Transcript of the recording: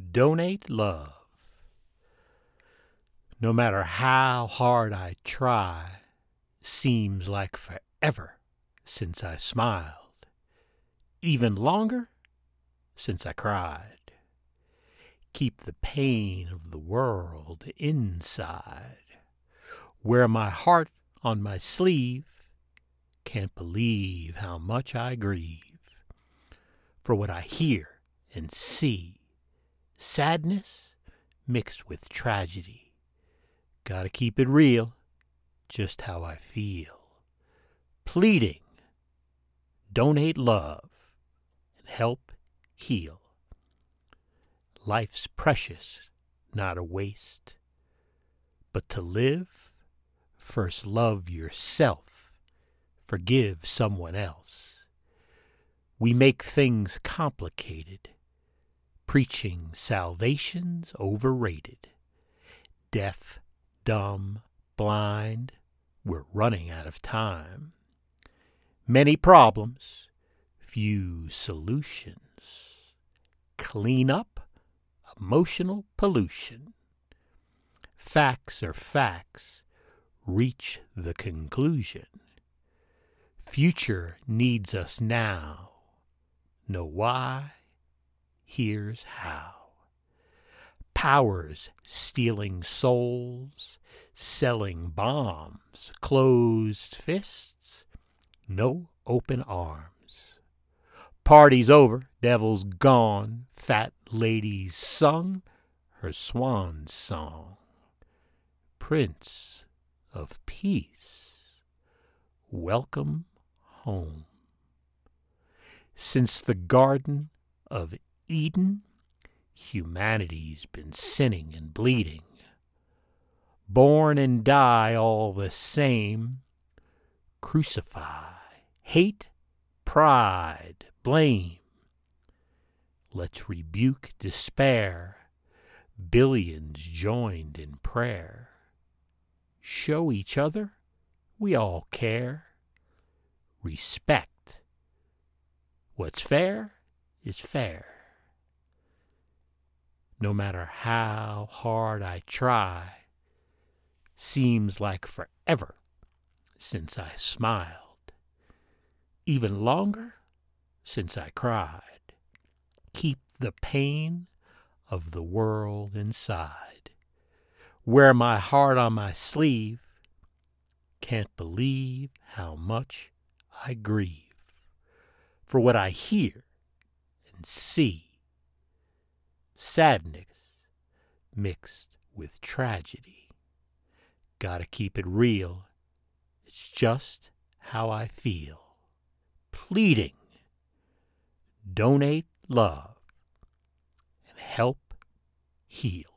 Donate love. No matter how hard I try, seems like forever since I smiled, even longer since I cried. Keep the pain of the world inside. Wear my heart on my sleeve. Can't believe how much I grieve for what I hear and see. Sadness mixed with tragedy. Gotta keep it real, just how I feel. Pleading, donate love and help heal. Life's precious, not a waste. But to live, first love yourself. Forgive someone else. We make things complicated. Preaching salvation's overrated. Deaf, dumb, blind, we're running out of time. Many problems, few solutions. Clean up emotional pollution. Facts are facts, reach the conclusion. Future needs us now. Know why? Here's how. Powers stealing souls, selling bombs, closed fists, no open arms. Party's over, devil's gone, fat lady's sung her swan song. Prince of Peace, welcome home. Since the Garden of Eden, humanity's been sinning and bleeding. Born and die all the same. Crucify, hate, pride, blame. Let's rebuke despair. Billions joined in prayer. Show each other we all care. Respect. What's fair is fair. No matter how hard I try, seems like forever since I smiled, even longer since I cried. Keep the pain of the world inside. Wear my heart on my sleeve. Can't believe how much I grieve for what I hear and see. Sadness mixed with tragedy. Gotta keep it real. It's just how I feel. Pleading, donate love and help heal.